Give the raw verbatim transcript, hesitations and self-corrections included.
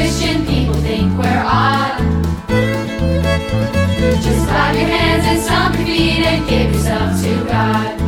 Christian people think we're odd. Just clap your hands and stomp your feet and give yourself to God.